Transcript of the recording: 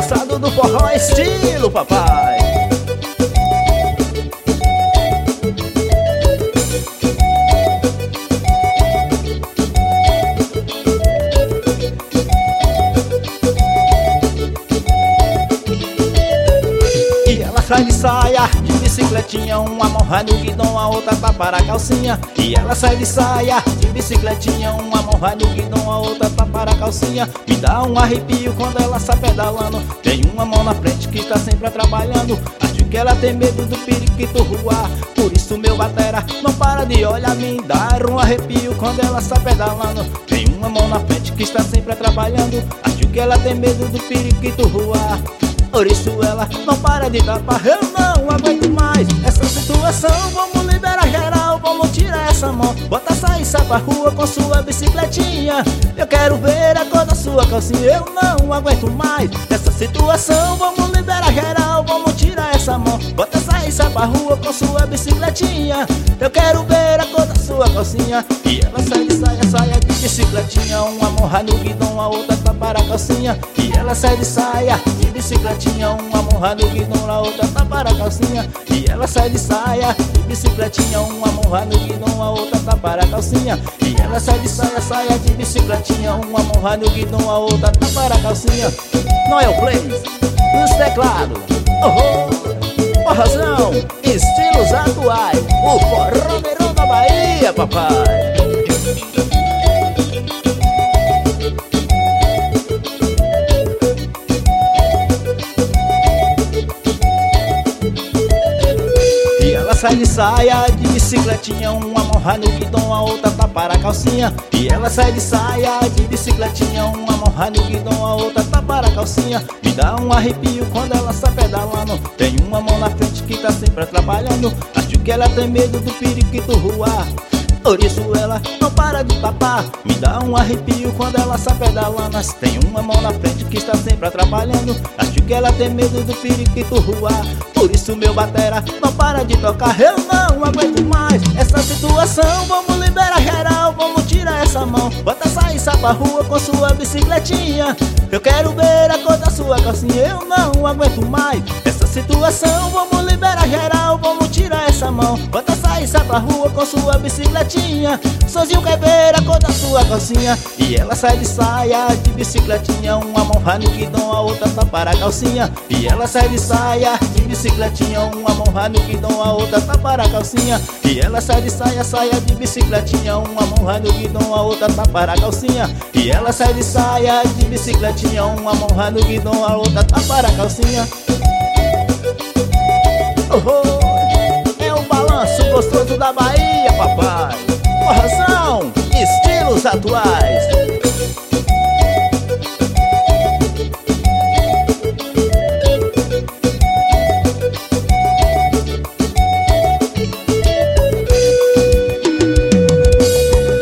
avançado do forró estilo, papai. E ela sai de saia, de bicicletinha, uma morra no guidão, a outra tá para a calcinha. E ela sai de saia, de bicicletinha, uma morra no guidão, a outra tá para a calcinha. Me dá um arrepio quando ela sai pedalando. Tem uma mão na frente que está sempre trabalhando. Acho que ela tem medo do periquito voar. Por isso meu batera não para de olhar, me dar um arrepio quando ela sai pedalando. Tem uma mão na frente que está sempre trabalhando. Acho que ela tem medo do periquito voar. Por isso ela não para de tapar. Eu não aguento mais essa situação. Vamos liberar geral, vamos tirar essa mão. Bota sair, sai pra rua com sua bicicletinha. Eu quero ver a cor da sua calcinha. Eu não aguento mais essa situação. Vamos liberar geral, vamos tirar essa mão. Bota sair, sai pra rua com sua bicicletinha. Eu quero ver a cor da sua calcinha. E ela sai de saia, saia de bicicletinha. Uma morra no guidão, a outra tá para a calcinha. E ela sai de saia de bicicletinha, uma morra no guidão, a outra tá para a calcinha. E ela sai de saia de bicicletinha, uma morra no guidão, a outra tá para a calcinha. E ela sai de saia, saia de bicicletinha, uma morra no guidão, a outra tá para a calcinha. Noel Plays, nos teclados, forrozão, estilos atuais, o forroneirão da Bahia, papai. Sai de saia de bicicletinha, uma morra no guidão, a outra tá para a calcinha. E ela sai de saia de bicicletinha, uma morra no guidão, a outra tá para a calcinha. Me dá um arrepio quando ela sai pedalando. Tem uma mão na frente que tá sempre atrapalhando. Acho que ela tem medo do periquito voar. Por isso ela não para de tapar. Me dá um arrepio quando ela sai pedalando. Mas tem uma mão na frente que está sempre atrapalhando. Acho que ela tem medo do periquito voar. Por isso meu batera não para de tocar. Eu não aguento mais essa situação. Vamos liberar geral, vamos tirar essa mão. Bota sair, sai pra rua com sua bicicletinha. Eu quero ver a cor da sua calcinha. Eu não aguento mais essa situação. Vamos liberar geral, vamos tirar essa mão. Bota sair, sai pra rua com sua bicicletinha. Sozinho quer ver a cor da sua calcinha. E ela sai de saia de bicicletinha, uma morra no guidão, a outra tá para a calcinha. E ela sai de saia de bicicletinha, uma morra no guidão, a outra tá para a calcinha. E ela sai de saia, saia de bicicletinha, uma morra no guidão, a outra tá para a calcinha. E ela sai de saia de bicicletinha, uma morra no guidão, a outra tá para a calcinha. É o balanço gostoso da Bahia, papai. Forrozão, estilos atuais.